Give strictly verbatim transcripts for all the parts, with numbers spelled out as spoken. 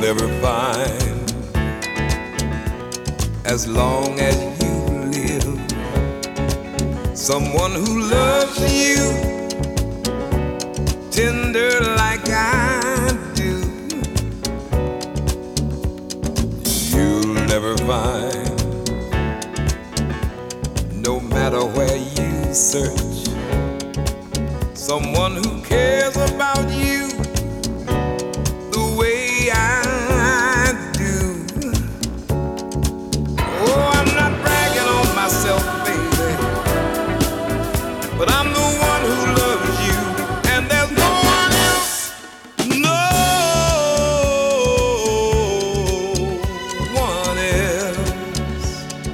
never find, as long as you live, someone who loves you tender like I do. You'll never find, no matter where you search, someone who cares about you the way I do. Oh, I'm not bragging on myself, baby, but I'm the one who loves you, and there's no one else, no one else.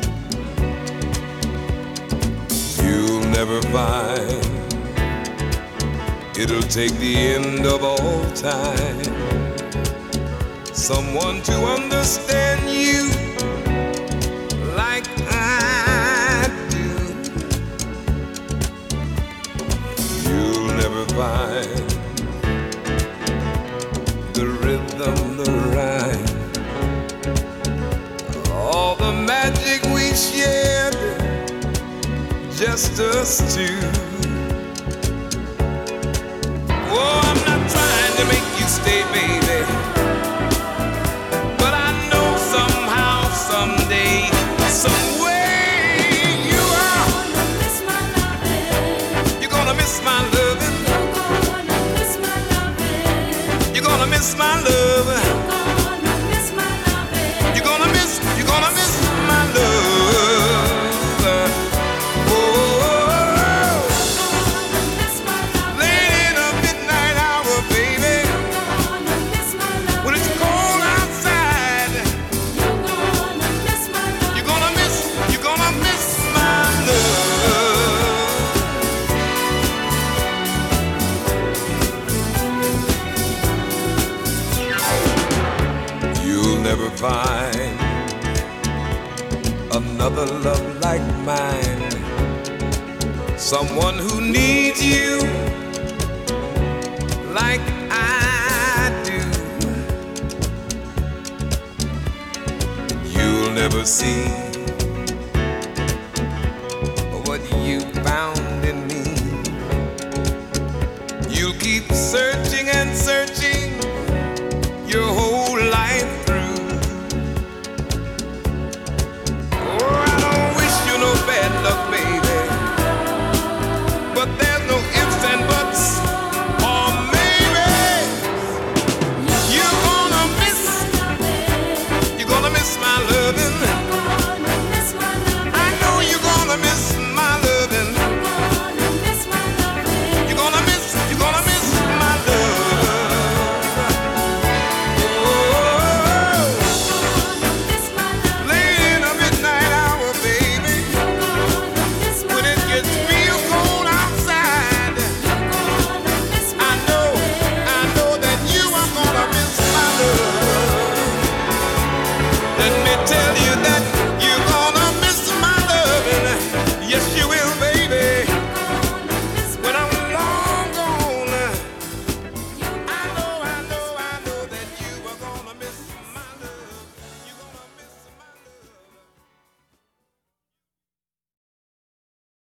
You'll never find, it'll take the end of all time, someone to understand you like I do. You'll never find the rhythm, the rhyme, all the magic we shared, just us two. Oh, I'm not trying to make you stay, baby, but I know somehow, someday, some way you are. You're gonna miss my loving. You're gonna miss my loving. You're gonna miss, you're gonna miss my love. Never find another love like mine, someone who needs you like I do. You'll never see what you found in me. You'll keep searching and searching